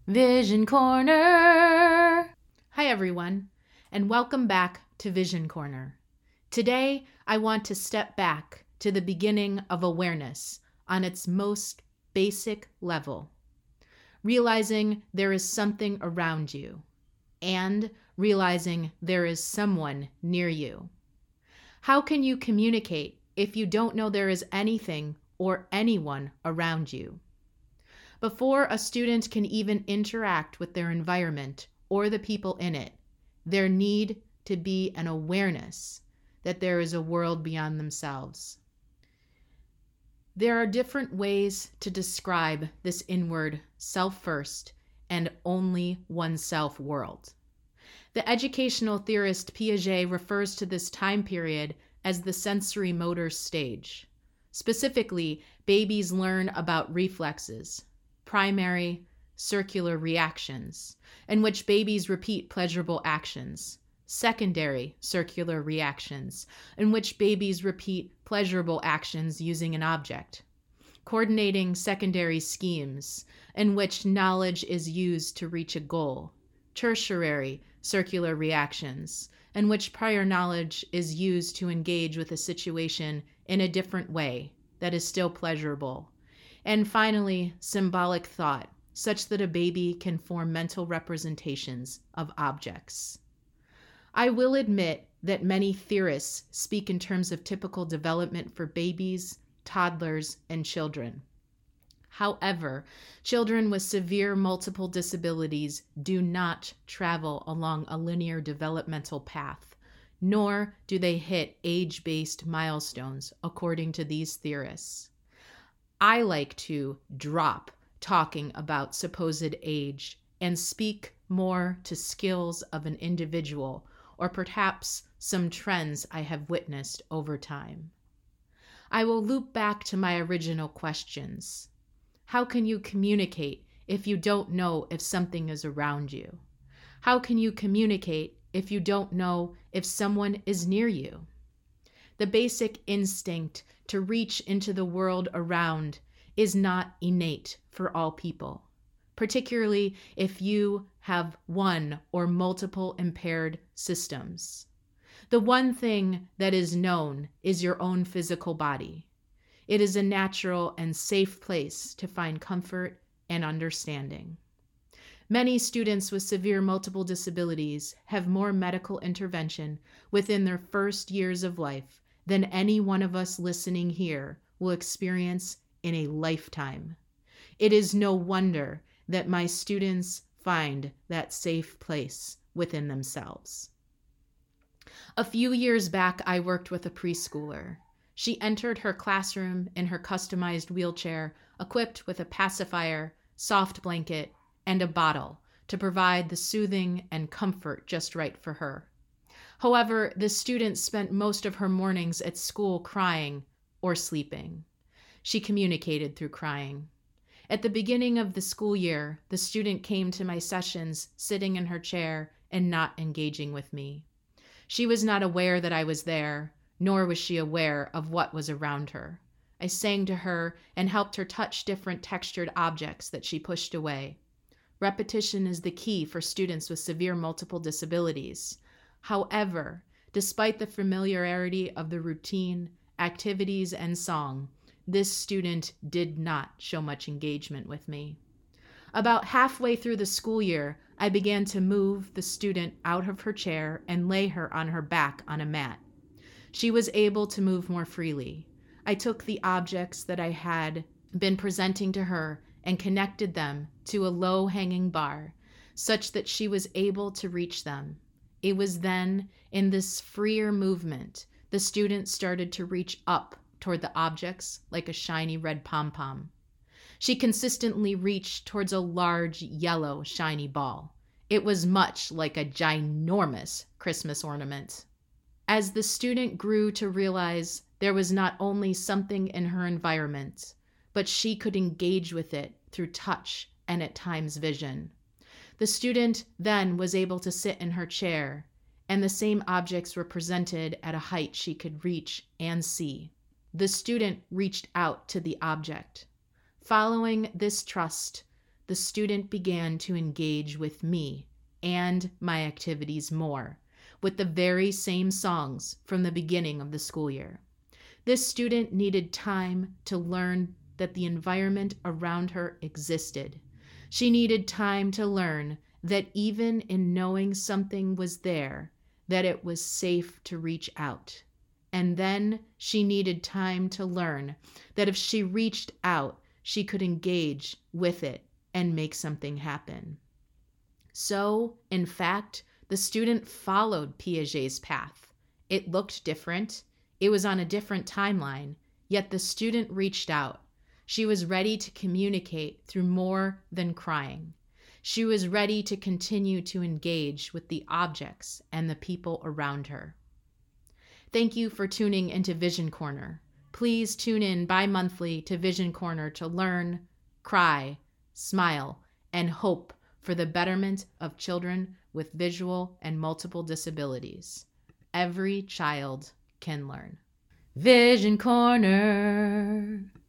Vision Corner! Hi everyone, and welcome back to Vision Corner. Today, I want to step back to the beginning of awareness on its most basic level. Realizing there is something around you, and realizing there is someone near you. How can you communicate if you don't know there is anything or anyone around you? Before a student can even interact with their environment or the people in it, there need to be an awareness that there is a world beyond themselves. There are different ways to describe this inward, self-first, and only oneself world. The educational theorist Piaget refers to this time period as the sensory motor stage. Specifically, babies learn about reflexes, primary circular reactions, in which babies repeat pleasurable actions, secondary circular reactions, in which babies repeat pleasurable actions using an object, coordinating secondary schemes, in which knowledge is used to reach a goal, tertiary circular reactions, in which prior knowledge is used to engage with a situation in a different way that is still pleasurable, and finally, symbolic thought, such that a baby can form mental representations of objects. I will admit that many theorists speak in terms of typical development for babies, toddlers, and children. However, children with severe multiple disabilities do not travel along a linear developmental path, nor do they hit age-based milestones, according to these theorists. I like to drop talking about supposed age and speak more to skills of an individual or perhaps some trends I have witnessed over time. I will loop back to my original questions. How can you communicate if you don't know if something is around you? How can you communicate if you don't know if someone is near you? The basic instinct to reach into the world around is not innate for all people, particularly if you have one or multiple impaired systems. The one thing that is known is your own physical body. It is a natural and safe place to find comfort and understanding. Many students with severe multiple disabilities have more medical intervention within their first years of life than any one of us listening here will experience in a lifetime. It is no wonder that my students find that safe place within themselves. A few years back, I worked with a preschooler. She entered her classroom in her customized wheelchair, equipped with a pacifier, soft blanket, and a bottle to provide the soothing and comfort just right for her. However, the student spent most of her mornings at school crying or sleeping. She communicated through crying. At the beginning of the school year, the student came to my sessions sitting in her chair and not engaging with me. She was not aware that I was there, nor was she aware of what was around her. I sang to her and helped her touch different textured objects that she pushed away. Repetition is the key for students with severe multiple disabilities. However, despite the familiarity of the routine, activities, and song, this student did not show much engagement with me. About halfway through the school year, I began to move the student out of her chair and lay her on her back on a mat. She was able to move more freely. I took the objects that I had been presenting to her and connected them to a low-hanging bar, such that she was able to reach them. It was then, in this freer movement, the student started to reach up toward the objects like a shiny red pom-pom. She consistently reached towards a large yellow shiny ball. It was much like a ginormous Christmas ornament. As the student grew to realize there was not only something in her environment, but she could engage with it through touch and at times vision. The student then was able to sit in her chair, and the same objects were presented at a height she could reach and see. The student reached out to the object. Following this trust, the student began to engage with me and my activities more, with the very same songs from the beginning of the school year. This student needed time to learn that the environment around her existed. She needed time to learn that even in knowing something was there, that it was safe to reach out. And then she needed time to learn that if she reached out, she could engage with it and make something happen. So, in fact, the student followed Piaget's path. It looked different. It was on a different timeline, yet the student reached out. She was ready to communicate through more than crying. She was ready to continue to engage with the objects and the people around her. Thank you for tuning into Vision Corner. Please tune in bi-monthly to Vision Corner to learn, cry, smile, and hope for the betterment of children with visual and multiple disabilities. Every child can learn. Vision Corner.